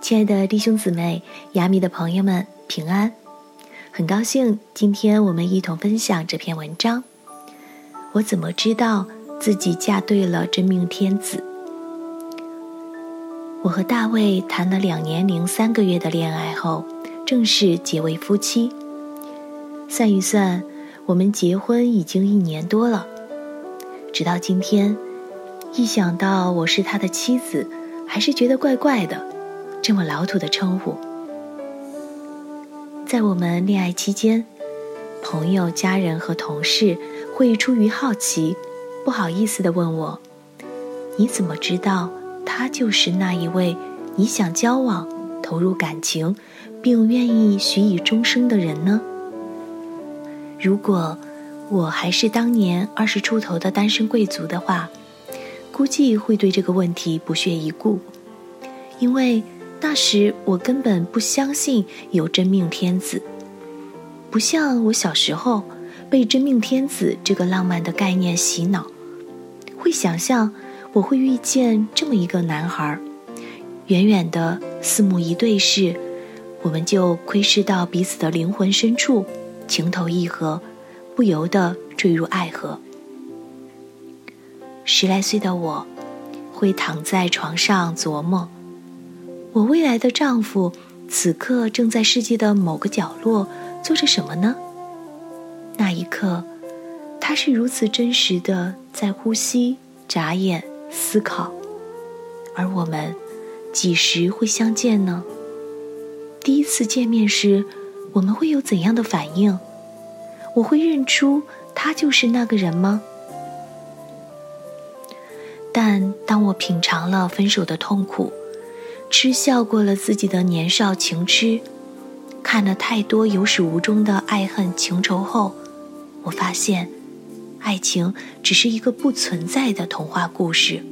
亲爱的弟兄姊妹、雅米的朋友们，平安！很高兴今天我们一同分享这篇文章。我怎么知道自己嫁对了真命天子？我和大卫谈了2年零3个月的恋爱后，正式结为夫妻。算一算，我们结婚已经1年多了。直到今天，一想到我是他的妻子，还是觉得怪怪的，这么老土的称呼。在我们恋爱期间，朋友、家人和同事会出于好奇，不好意思地问我：你怎么知道他就是那一位你想交往、投入感情，并愿意许以终生的人呢？如果我还是当年20出头的单身贵族的话，估计会对这个问题不屑一顾，因为那时我根本不相信有真命天子，不像我小时候被真命天子这个浪漫的概念洗脑，会想象我会遇见这么一个男孩，远远的四目一对视，我们就窥视到彼此的灵魂深处，情投意合，不由得坠入爱河。10来岁的我会躺在床上琢磨，我未来的丈夫此刻正在世界的某个角落做着什么呢？那一刻，他是如此真实的在呼吸、眨眼、思考，而我们几时会相见呢？第一次见面时，我们会有怎样的反应？我会认出他就是那个人吗？但当我品尝了分手的痛苦，嗤笑过了自己的年少情痴，看了太多有始无终的爱恨情仇后，我发现爱情只是一个不存在的童话故事。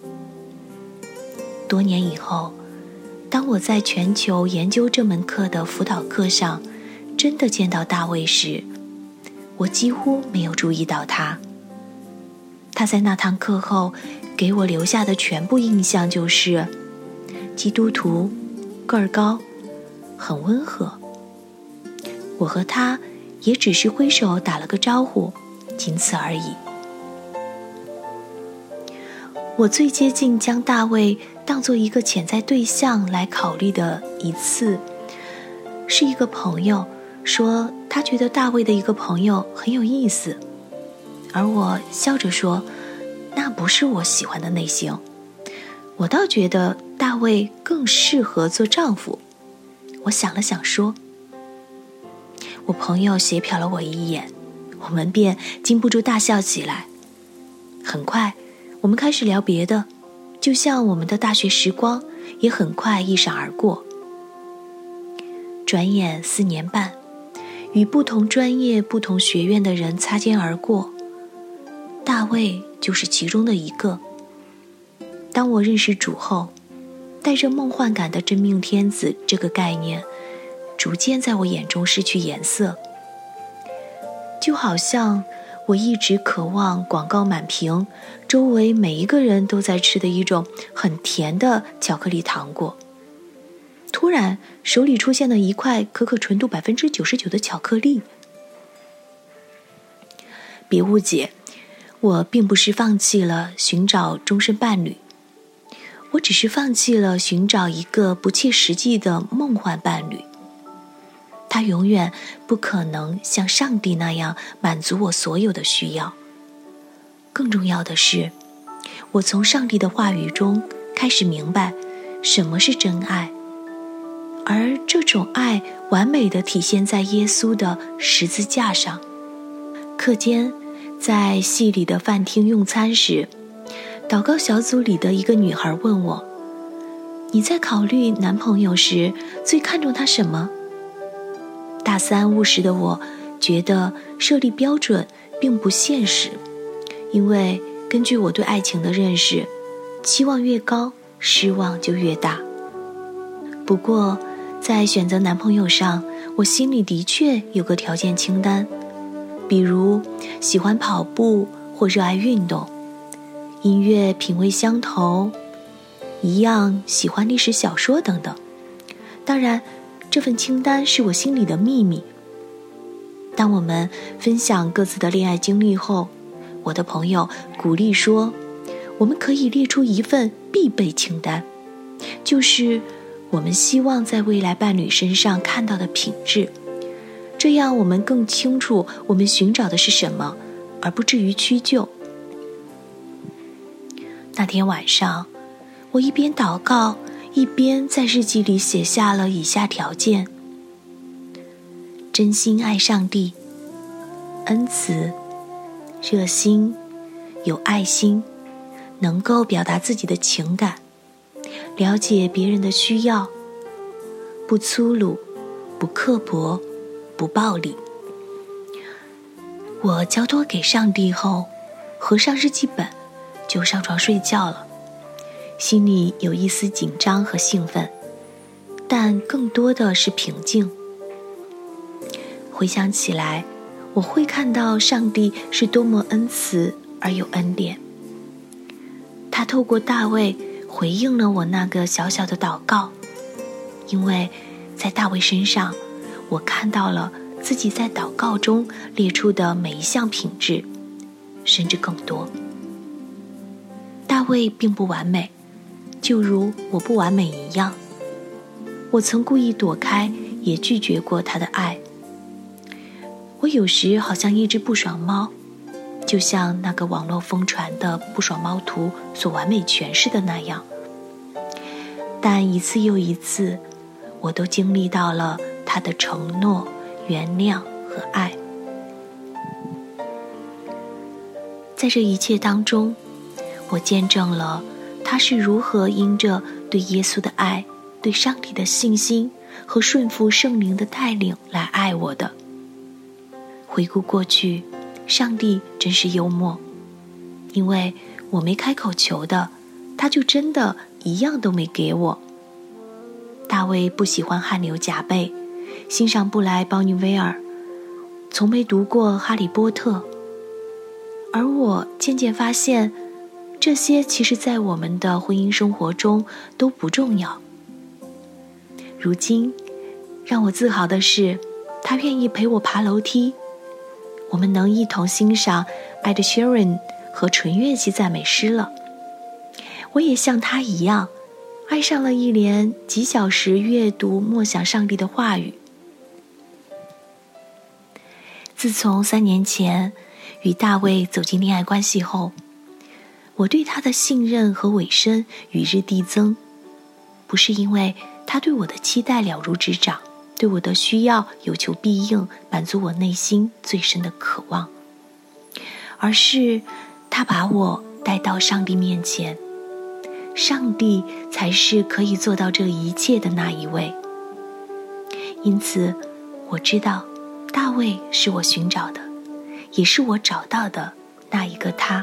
多年以后，当我在全球研究这门课的辅导课上真的见到大卫时，我几乎没有注意到他。他在那堂课后给我留下的全部印象就是基督徒，个儿高，很温和。我和他也只是挥手打了个招呼，仅此而已。我最接近将大卫当作一个潜在对象来考虑的一次，是一个朋友说他觉得大卫的一个朋友很有意思，而我笑着说，那不是我喜欢的类型，我倒觉得大卫更适合做丈夫。我想了想说，我朋友斜瞟了我一眼，我们便禁不住大笑起来。很快我们开始聊别的，就像我们的大学时光也很快一闪而过。转眼4年半，与不同专业不同学院的人擦肩而过，大卫就是其中的一个。当我认识主后，带着梦幻感的真命天子这个概念逐渐在我眼中失去颜色，就好像我一直渴望广告满屏，周围每一个人都在吃的一种很甜的巧克力糖果，突然手里出现了一块可可纯度99%的巧克力。别误解，我并不是放弃了寻找终身伴侣，我只是放弃了寻找一个不切实际的梦幻伴侣。他永远不可能像上帝那样满足我所有的需要。更重要的是，我从上帝的话语中开始明白什么是真爱，而这种爱完美地体现在耶稣的十字架上。课间在系里的饭厅用餐时，祷告小组里的一个女孩问我，你在考虑男朋友时最看重他什么？大3务实的我觉得设立标准并不现实，因为根据我对爱情的认识，期望越高，失望就越大。不过在选择男朋友上，我心里的确有个条件清单，比如喜欢跑步或热爱运动，音乐品味相投，一样喜欢历史小说等等。 当然，这份清单是我心里的秘密。当我们分享各自的恋爱经历后，我的朋友鼓励说，我们可以列出一份必备清单，就是我们希望在未来伴侣身上看到的品质，这样我们更清楚我们寻找的是什么，而不至于屈就。那天晚上，我一边祷告，一边在日记里写下了以下条件：真心爱上帝，恩慈，热心，有爱心，能够表达自己的情感，了解别人的需要，不粗鲁，不刻薄，不暴力。我交托给上帝后，合上日记本就上床睡觉了，心里有一丝紧张和兴奋，但更多的是平静。回想起来，我会看到上帝是多么恩慈而有恩典。他透过大卫回应了我那个小小的祷告，因为在大卫身上，我看到了自己在祷告中列出的每一项品质，甚至更多。大卫并不完美，就如我不完美一样。我曾故意躲开，也拒绝过他的爱。我有时好像一只不爽猫，就像那个网络疯传的不爽猫图所完美诠释的那样。但一次又一次，我都经历到了他的承诺、原谅和爱。在这一切当中，我见证了他是如何因着对耶稣的爱、对上帝的信心和顺服圣灵的带领来爱我的。回顾过去，上帝真是幽默，因为我没开口求的，他就真的一样都没给我。大卫不喜欢汗流浃背，欣赏布莱·鲍尼威尔，从没读过哈利波特，而我渐渐发现，这些其实在我们的婚姻生活中都不重要。如今让我自豪的是，他愿意陪我爬楼梯，我们能一同欣赏 Ed Sheeran 和纯乐器赞美诗了。我也像他一样，爱上了一连几小时阅读默想上帝的话语。自从3年前与大卫走进恋爱关系后，我对他的信任和委身与日递增，不是因为他对我的期待了如指掌，对我的需要有求必应，满足我内心最深的渴望，而是他把我带到上帝面前，上帝才是可以做到这一切的那一位。因此我知道大卫是我寻找的，也是我找到的那一个他。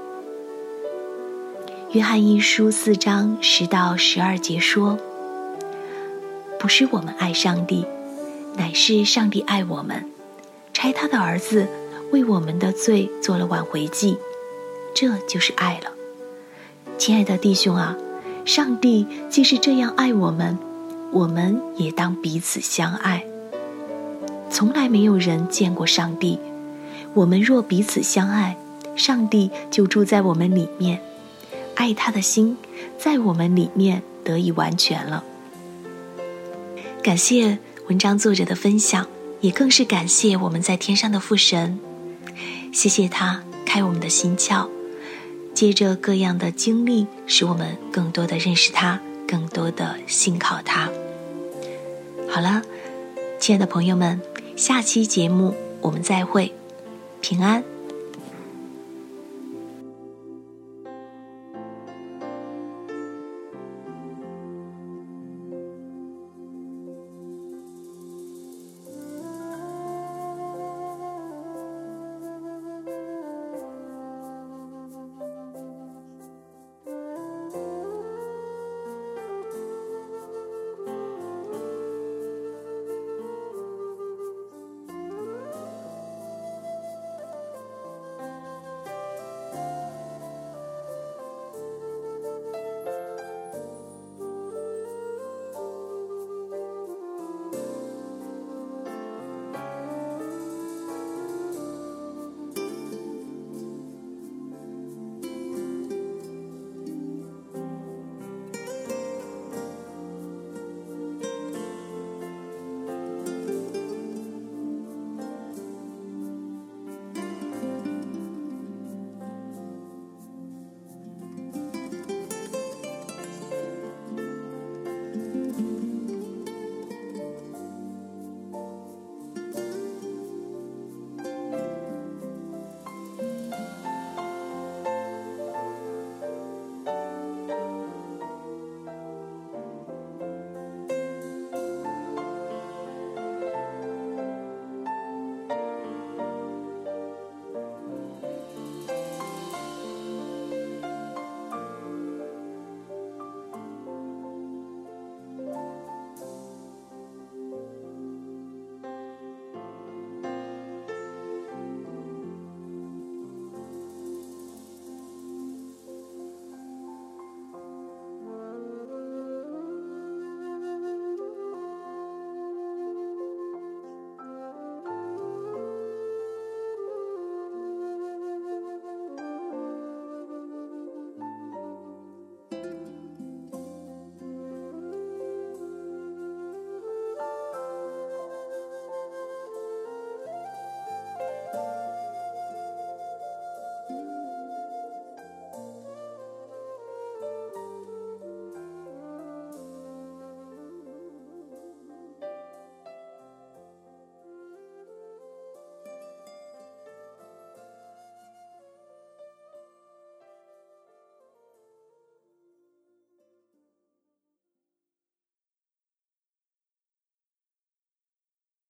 约翰一书4章10到12节说，不是我们爱上帝，乃是上帝爱我们，差他的儿子为我们的罪做了挽回祭，这就是爱了。亲爱的弟兄啊，上帝既是这样爱我们，我们也当彼此相爱。从来没有人见过上帝，我们若彼此相爱，上帝就住在我们里面，爱他的心在我们里面得以完全了。感谢文章作者的分享，也更是感谢我们在天上的父神，谢谢他开我们的心窍，借着各样的经历，使我们更多的认识他，更多的信靠他。好了，亲爱的朋友们，下期节目我们再会，平安。